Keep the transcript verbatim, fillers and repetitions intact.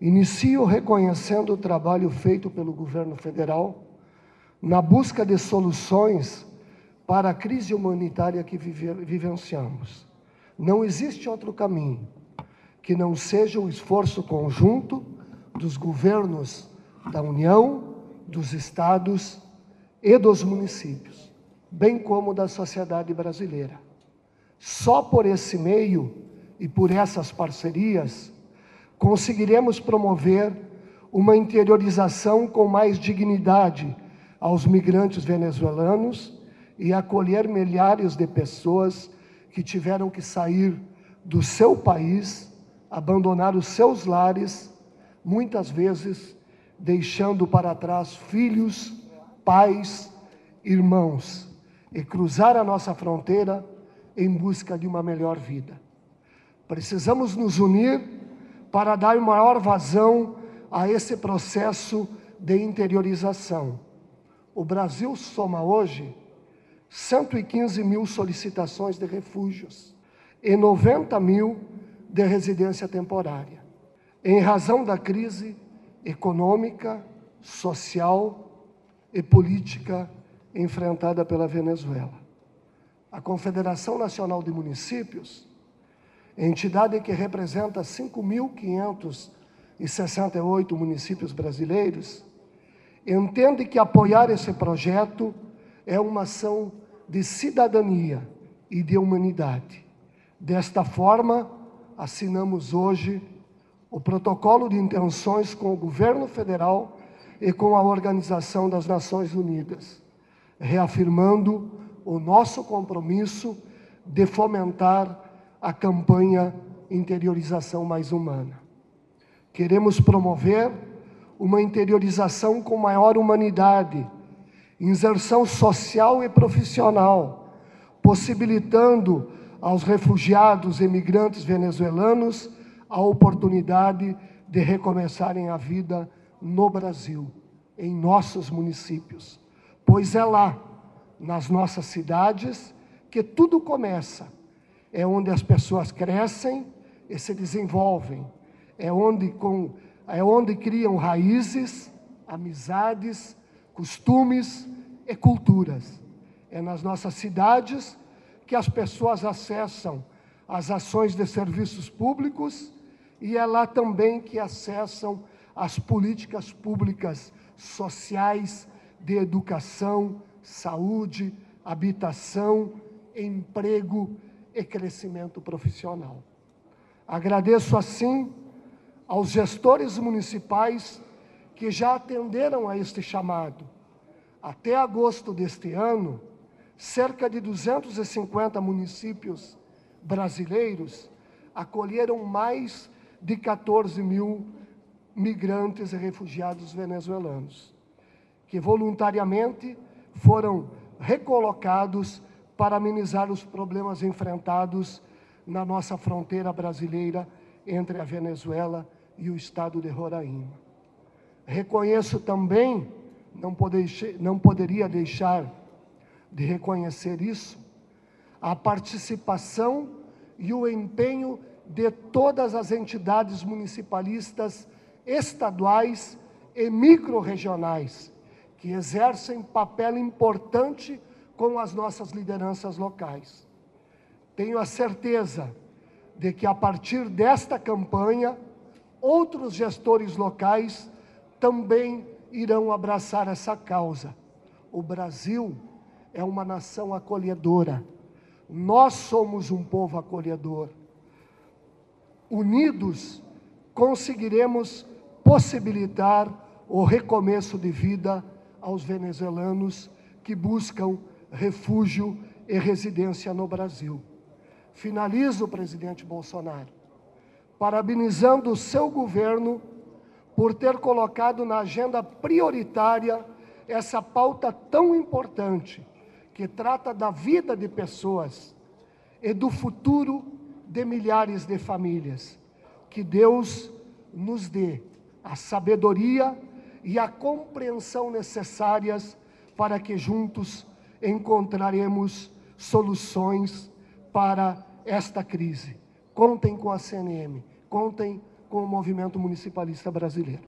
Inicio reconhecendo o trabalho feito pelo governo federal na busca de soluções para a crise humanitária que vive, vivenciamos. Não existe outro caminho que não seja o esforço conjunto dos governos da União, dos estados e dos municípios, bem como da sociedade brasileira. Só por esse meio e por essas parcerias conseguiremos promover uma interiorização com mais dignidade aos migrantes venezuelanos e acolher milhares de pessoas que tiveram que sair do seu país, abandonar os seus lares, muitas vezes deixando para trás filhos, pais, irmãos, e cruzar a nossa fronteira em busca de uma melhor vida. Precisamos nos unir para dar maior vazão a esse processo de interiorização. O Brasil soma hoje cento e quinze mil solicitações de refúgios e noventa mil de residência temporária, em razão da crise econômica, social e política enfrentada pela Venezuela. A Confederação Nacional de Municípios, entidade que representa cinco mil quinhentos e sessenta e oito municípios brasileiros, entende que apoiar esse projeto é uma ação de cidadania e de humanidade. Desta forma, assinamos hoje o protocolo de intenções com o governo federal e com a Organização das Nações Unidas, reafirmando o nosso compromisso de fomentar a campanha Interiorização Mais Humana. Queremos promover uma interiorização com maior humanidade, inserção social e profissional, possibilitando aos refugiados e imigrantes venezuelanos a oportunidade de recomeçarem a vida no Brasil, em nossos municípios, pois é lá, nas nossas cidades, que tudo começa. É onde as pessoas crescem e se desenvolvem, é onde, com, é onde criam raízes, amizades, costumes e culturas. É nas nossas cidades que as pessoas acessam as ações de serviços públicos e é lá também que acessam as políticas públicas sociais de educação, saúde, habitação, emprego e crescimento profissional. Agradeço, assim, aos gestores municipais que já atenderam a este chamado. Até agosto deste ano, cerca de duzentos e cinquenta municípios brasileiros acolheram mais de quatorze mil migrantes e refugiados venezuelanos, que voluntariamente foram recolocados para amenizar os problemas enfrentados na nossa fronteira brasileira entre a Venezuela e o estado de Roraima. Reconheço também, não, poder, não poderia deixar de reconhecer isso, a participação e o empenho de todas as entidades municipalistas estaduais e microrregionais, que exercem papel importante com as nossas lideranças locais. Tenho a certeza de que, a partir desta campanha, outros gestores locais também irão abraçar essa causa. O Brasil é uma nação acolhedora. Nós somos um povo acolhedor. Unidos, conseguiremos possibilitar o recomeço de vida aos venezuelanos que buscam refúgio e residência no Brasil. Finalizo, presidente Bolsonaro, parabenizando o seu governo por ter colocado na agenda prioritária essa pauta tão importante, que trata da vida de pessoas e do futuro de milhares de famílias. Que Deus nos dê a sabedoria e a compreensão necessárias para que juntos encontraremos soluções para esta crise. Contem com a C N M, contem com com o movimento municipalista brasileiro.